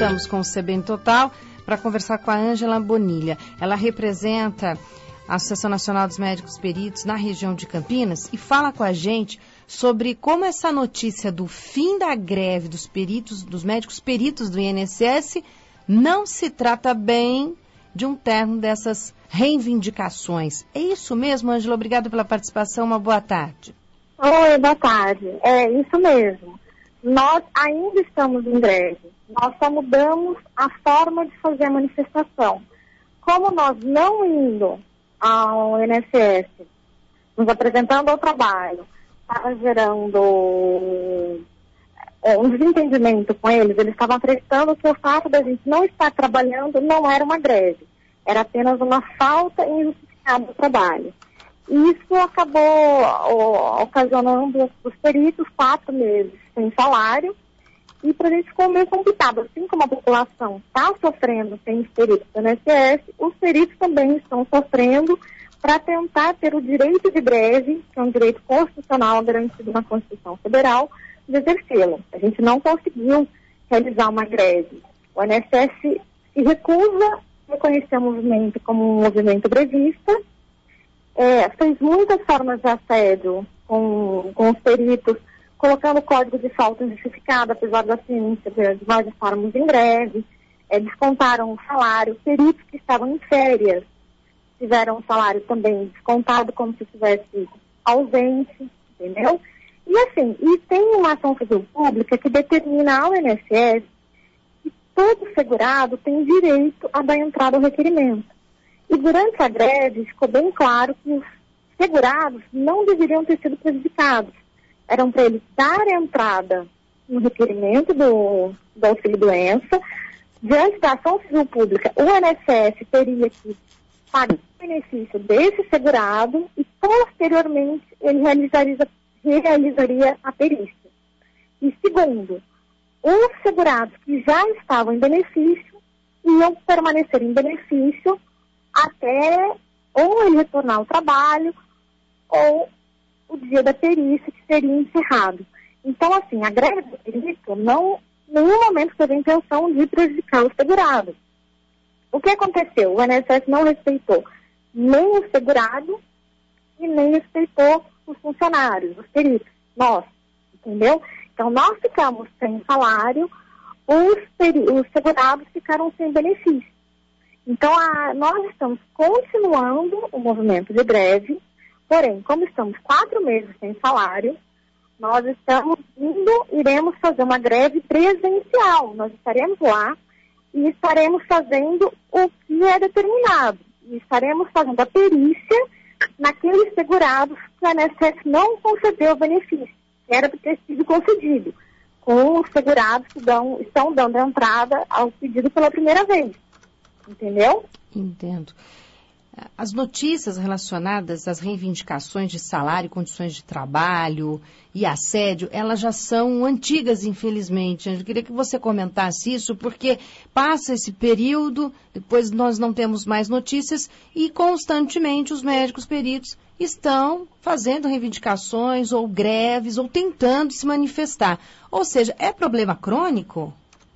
voltamos com o CBN Total para conversar com a Ângela Bonilha. Ela representa a Associação Nacional dos Médicos Peritos na região de Campinas e fala com a gente sobre como essa notícia do fim da greve dos peritos, dos médicos peritos do INSS, não se trata bem de um termo dessas reivindicações. É isso mesmo, Ângela? Obrigada pela participação. Uma boa tarde. Oi, boa tarde. É isso mesmo. Nós ainda estamos em greve. Nós só mudamos a forma de fazer a manifestação. Como nós não indo ao INSS, nos apresentando ao trabalho, estava gerando um desentendimento com eles estavam acreditando que o fato da gente não estar trabalhando não era uma greve, era apenas uma falta injustificada do trabalho. E isso acabou ocasionando os peritos 4 meses sem salário, e para a gente ficou meio complicado. Assim como a população está sofrendo sem os peritos do INSS, os peritos também estão sofrendo para tentar ter o direito de greve, que é um direito constitucional garantido na Constituição Federal, de exercê-lo. A gente não conseguiu realizar uma greve. O INSS se recusa a reconhecer o movimento como um movimento grevista, fez muitas formas de assédio com os peritos, colocando o código de falta injustificada, apesar da ciência de nós estarmos em greve, descontaram o salário, peritos que estavam em férias tiveram o salário também descontado como se estivesse ausente, entendeu? E assim, tem uma ação civil pública que determina ao INSS que todo segurado tem direito a dar entrada ao requerimento. E durante a greve ficou bem claro que os segurados não deveriam ter sido prejudicados. Eram para eles dar entrada no requerimento do auxílio-doença. Diante da ação civil pública, o INSS teria que pagar o benefício desse segurado e, posteriormente, ele realizaria a perícia. E segundo, os segurados que já estavam em benefício iam permanecer em benefício até ou ele retornar ao trabalho ou o dia da perícia, que seria encerrado. Então, assim, a greve do perito não, em nenhum momento teve a intenção de prejudicar o segurado. O que aconteceu? O INSS não respeitou nem o segurado e nem respeitou os funcionários, os peritos, nós, entendeu? Então, nós ficamos sem salário, os segurados ficaram sem benefício. Então, nós estamos continuando o movimento de greve, porém, como estamos 4 meses sem salário, nós iremos fazer uma greve presencial. Nós estaremos lá e estaremos fazendo o que é determinado. E estaremos fazendo a perícia naqueles segurados que a INSS não concedeu o benefício, que era para ter sido concedido, com os segurados que estão dando entrada ao pedido pela primeira vez. Entendeu? Entendo. As notícias relacionadas às reivindicações de salário, condições de trabalho e assédio, elas já são antigas, infelizmente. Eu queria que você comentasse isso, porque passa esse período, depois nós não temos mais notícias e constantemente os médicos peritos estão fazendo reivindicações ou greves ou tentando se manifestar. Ou seja, é problema crônico?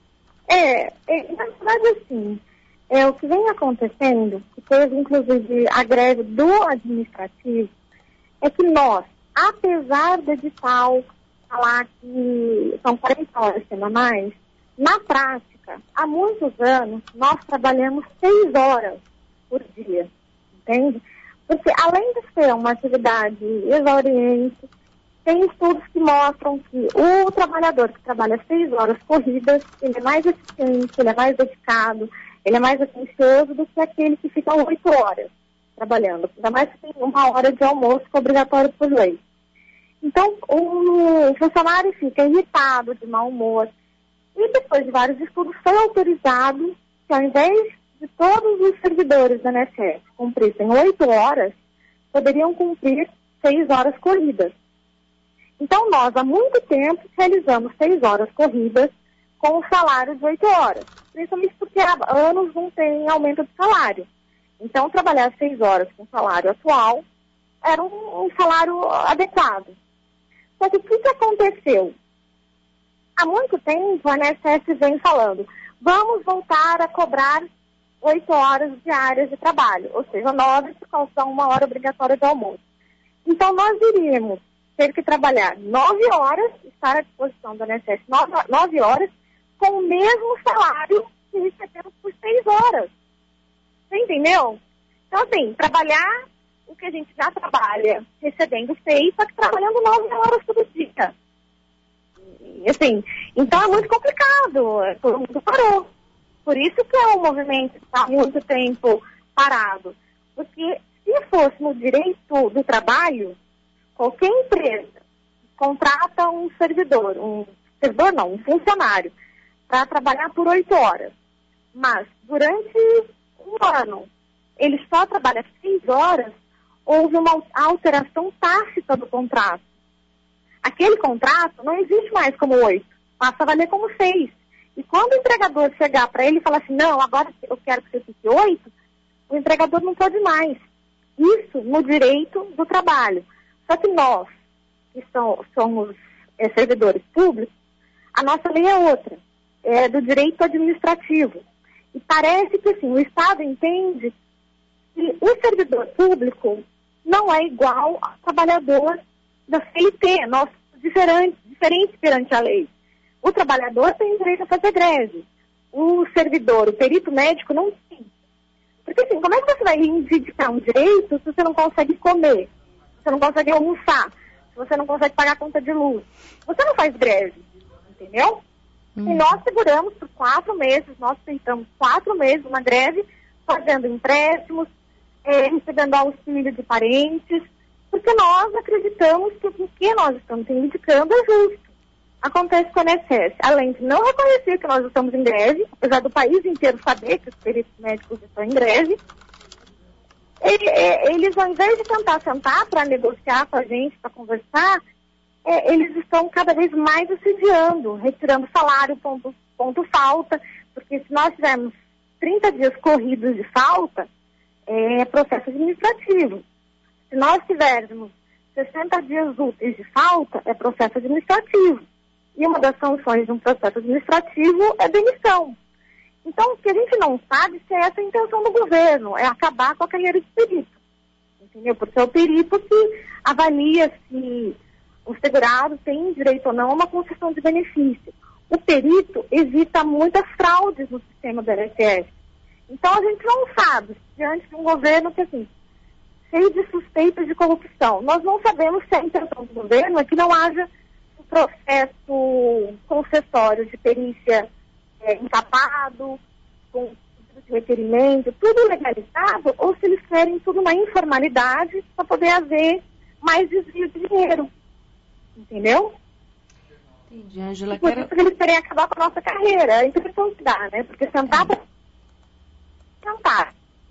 Na verdade, assim, o que vem acontecendo, que teve inclusive a greve do administrativo, é que nós, apesar do edital falar que são 40 horas semanais, na prática, há muitos anos, nós trabalhamos 6 horas por dia, entende? Porque além de ser uma atividade exauriente, tem estudos que mostram que o trabalhador que trabalha 6 horas corridas, ele é mais eficiente, ele é mais dedicado, ele é mais atencioso do que aquele que fica 8 horas trabalhando. Ainda mais que tem 1 hora de almoço que é obrigatório por lei. Então, o funcionário fica irritado, de mau humor. E depois de vários estudos, foi autorizado que ao invés de todos os servidores da INSS cumprissem 8 horas, poderiam cumprir 6 horas corridas. Então, nós, há muito tempo, realizamos 6 horas corridas com o salário de 8 horas. Principalmente porque há anos não tem aumento de salário. Então, trabalhar 6 horas com o salário atual era um salário adequado. Só que o que aconteceu? Há muito tempo, a INSS vem falando, vamos voltar a cobrar 8 horas diárias de trabalho, ou seja, 9 por causa da 1 hora obrigatória de almoço. Então, nós iríamos ter que trabalhar 9 horas, estar à disposição do INSS 9 horas, com o mesmo salário que recebemos por 6 horas. Você entendeu? Então, assim, trabalhar o que a gente já trabalha recebendo 6, só que trabalhando 9 horas todo dia. E, assim, então é muito complicado, todo mundo parou. Por isso que o movimento está há muito tempo parado. Porque se fosse no direito do trabalho, qualquer empresa contrata um um funcionário, para trabalhar por 8 horas. Mas durante um ano, ele só trabalha 6 horas, houve uma alteração tácita do contrato. Aquele contrato não existe mais como 8, passa a valer como 6. E quando o empregador chegar para ele e falar assim, não, agora eu quero que você fique 8, o empregador não pode mais. Isso no direito do trabalho. Só que nós, que somos servidores públicos, a nossa lei é outra, é do direito administrativo. E parece que assim, o Estado entende que o servidor público não é igual ao trabalhador da CLT, nós diferentes perante a lei. O trabalhador tem direito a fazer greve. O servidor, o perito médico, não tem. Porque assim, como é que você vai reivindicar um direito se você não consegue comer? Se você não consegue almoçar? Se você não consegue pagar a conta de luz? Você não faz greve, entendeu? E nós seguramos por 4 meses, nós tentamos 4 meses uma greve, fazendo empréstimos, recebendo auxílio de parentes, porque nós acreditamos que o que nós estamos reivindicando é justo. Acontece com o INSS, além de não reconhecer que nós estamos em greve, apesar do país inteiro saber que os peritos médicos estão em greve, eles, ao invés de tentar sentar para negociar com a gente, para conversar, eles estão cada vez mais assediando, retirando salário, ponto falta, porque se nós tivermos 30 dias corridos de falta, é processo administrativo. Se nós tivermos 60 dias úteis de falta, é processo administrativo. E uma das sanções de um processo administrativo é demissão. Então, o que a gente não sabe se é essa a intenção do governo, é acabar com a carreira de perito. Entendeu? Porque é o perito que avalia se o segurado tem direito ou não a uma concessão de benefício. O perito evita muitas fraudes no sistema do INSS. Então, a gente não sabe, diante de um governo que, assim, cheio de suspeitas de corrupção, nós não sabemos se a intenção do governo é que não haja um processo concessório de perícia encapado, com de requerimento, tudo legalizado, ou se eles querem tudo na informalidade para poder haver mais desvio de dinheiro. Entendeu? Entendi, Ângela. Por isso que eles querem acabar com a nossa carreira. É a impressão que dá, né? Porque sentar para tentar.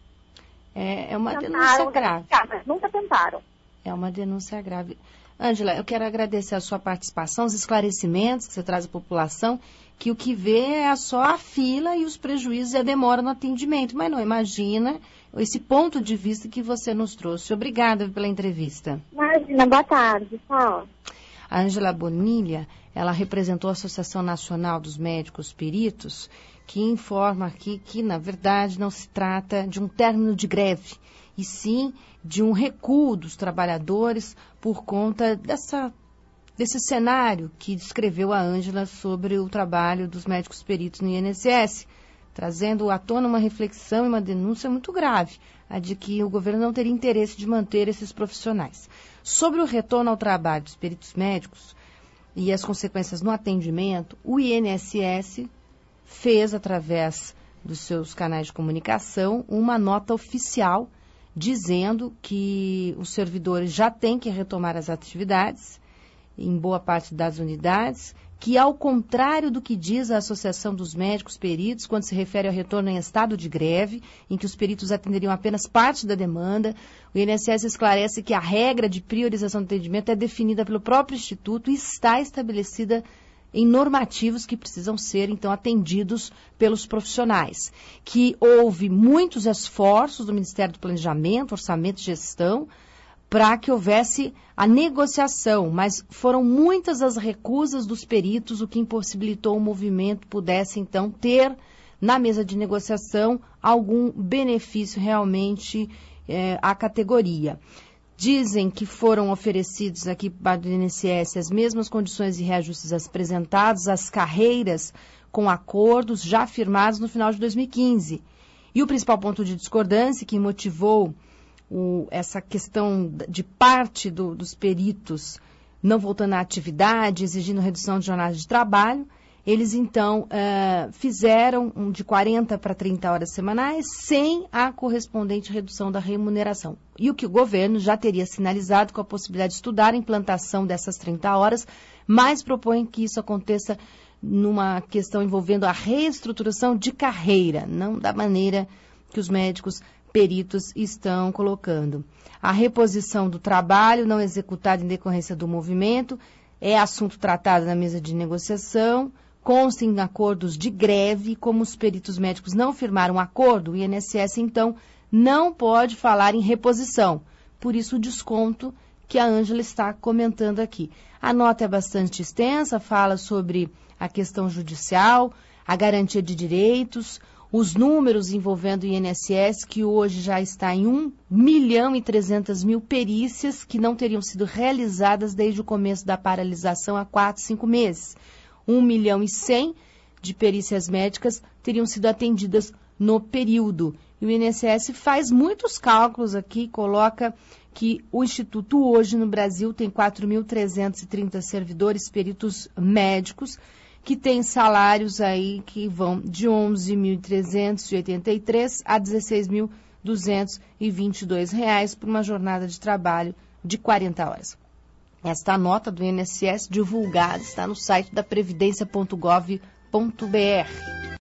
É uma denúncia grave. Mas nunca tentaram. É uma denúncia grave. Ângela, eu quero agradecer a sua participação, os esclarecimentos que você traz à população, que o que vê é só a fila e os prejuízos e a demora no atendimento, mas não imagina esse ponto de vista que você nos trouxe. Obrigada pela entrevista. Imagina, boa tarde, tchau. A Ângela Bonilha, ela representou a Associação Nacional dos Médicos Peritos, que informa aqui que, na verdade, não se trata de um término de greve, e sim de um recuo dos trabalhadores por conta desse cenário que descreveu a Ângela sobre o trabalho dos médicos peritos no INSS, trazendo à tona uma reflexão e uma denúncia muito grave, a de que o governo não teria interesse de manter esses profissionais. Sobre o retorno ao trabalho dos peritos médicos e as consequências no atendimento, o INSS fez, através dos seus canais de comunicação, uma nota oficial dizendo que os servidores já têm que retomar as atividades em boa parte das unidades, que ao contrário do que diz a Associação dos Médicos Peritos, quando se refere ao retorno em estado de greve, em que os peritos atenderiam apenas parte da demanda, o INSS esclarece que a regra de priorização do atendimento é definida pelo próprio Instituto e está estabelecida em normativos que precisam ser, então, atendidos pelos profissionais. Que houve muitos esforços do Ministério do Planejamento, Orçamento e Gestão para que houvesse a negociação, mas foram muitas as recusas dos peritos, o que impossibilitou o movimento pudesse, então, ter na mesa de negociação algum benefício realmente à categoria. Dizem que foram oferecidos aqui para o INSS as mesmas condições de reajustes apresentados, as carreiras com acordos já firmados no final de 2015. E o principal ponto de discordância que motivou essa questão de parte dos peritos não voltando à atividade, exigindo redução de jornada de trabalho, eles então fizeram de 40 para 30 horas semanais sem a correspondente redução da remuneração. E o que o governo já teria sinalizado com a possibilidade de estudar a implantação dessas 30 horas, mas propõe que isso aconteça numa questão envolvendo a reestruturação de carreira, não da maneira que os médicos peritos estão colocando. A reposição do trabalho não executado em decorrência do movimento é assunto tratado na mesa de negociação, consta em acordos de greve, como os peritos médicos não firmaram acordo, o INSS, então, não pode falar em reposição. Por isso, o desconto que a Ângela está comentando aqui. A nota é bastante extensa, fala sobre a questão judicial, a garantia de direitos, os números envolvendo o INSS, que hoje já está em 1.300.000 perícias que não teriam sido realizadas desde o começo da paralisação há 4, 5 meses. 1.100.000 de perícias médicas teriam sido atendidas no período. E o INSS faz muitos cálculos aqui, coloca que o Instituto hoje no Brasil tem 4.330 servidores peritos médicos, que tem salários aí que vão de R$ 11.383 a R$ 16.222 por uma jornada de trabalho de 40 horas. Esta nota do INSS divulgada está no site da previdência.gov.br.